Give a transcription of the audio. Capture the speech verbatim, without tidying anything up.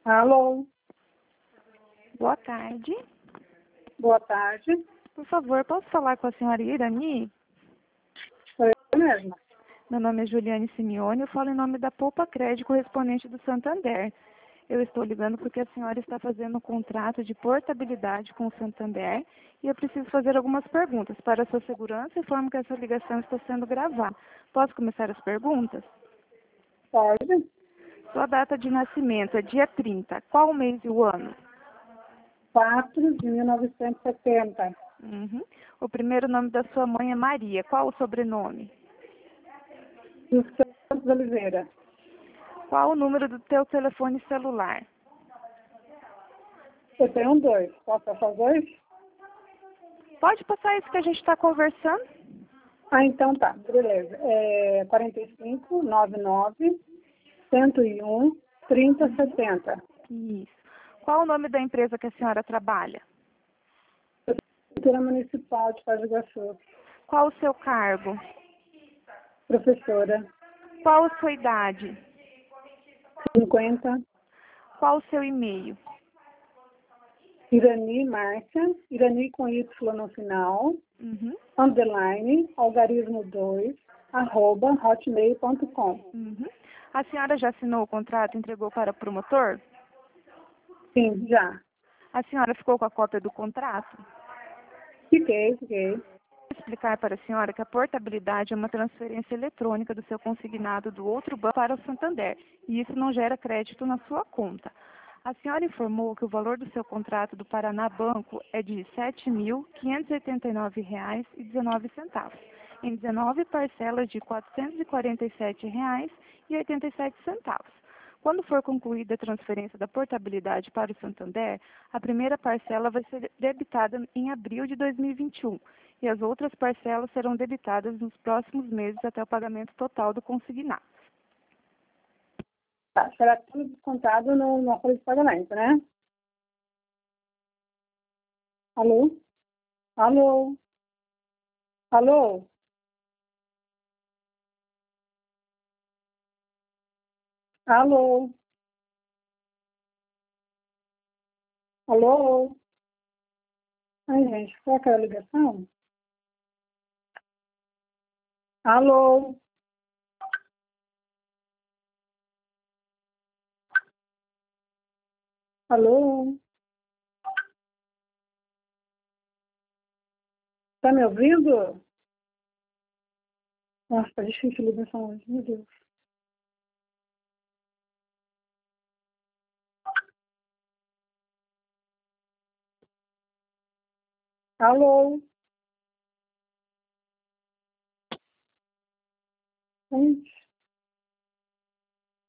Alô, Boa tarde. boa tarde. Por favor, posso falar com a senhora Irani? Sou eu mesma. Meu nome é Juliane Simeone, eu falo em nome da Poupa Crédito, correspondente do Santander. Eu estou ligando porque a senhora está fazendo um contrato de portabilidade com o Santander e eu preciso fazer algumas perguntas. Para a sua segurança, informo que essa ligação está sendo gravada. Posso começar as perguntas? Pode? Sua data de nascimento é dia trinta. Qual o mês e o ano? quatro de mil novecentos e setenta. Uhum. O primeiro nome da sua mãe é Maria. Qual o sobrenome? Dos Santos Oliveira. Qual o número do teu telefone celular? Eu tenho um dois. Posso passar os dois? Pode passar isso que a gente está conversando? Ah, então tá. Beleza. É quarenta e cinco, noventa e nove, cento e um, trinta, setenta. Isso. Qual o nome da empresa que a senhora trabalha? Prefeitura Municipal de Foz do Iguaçu. Qual o seu cargo? Professora. Qual a sua idade? cinquenta. Qual o seu e-mail? Irani Márcia. Irani com Y no final. Uhum. Underline. Algarismo dois. Arroba hotmail ponto com. Uhum. A senhora já assinou o contrato e entregou para o promotor? Sim, já. A senhora ficou com a cópia do contrato? Fiquei, fiquei. Vou explicar para a senhora que a portabilidade é uma transferência eletrônica do seu consignado do outro banco para o Santander, e isso não gera crédito na sua conta. A senhora informou que o valor do seu contrato do Paraná Banco é de sete mil quinhentos e oitenta e nove reais e dezenove centavos, em dezenove parcelas de quatrocentos e quarenta e sete reais e oitenta e sete centavos. Quando for concluída a transferência da portabilidade para o Santander, a primeira parcela vai ser debitada em abril de dois mil e vinte e um e as outras parcelas serão debitadas nos próximos meses até o pagamento total do consignado. Tá, será tudo descontado no, na folha de pagamento, né? Alô? Alô? Alô? Alô? Alô? Ai, gente, qual é a ligação? Alô? Alô? Tá me ouvindo? Nossa, tá difícil a ligação hoje, meu Deus. Alô? Gente.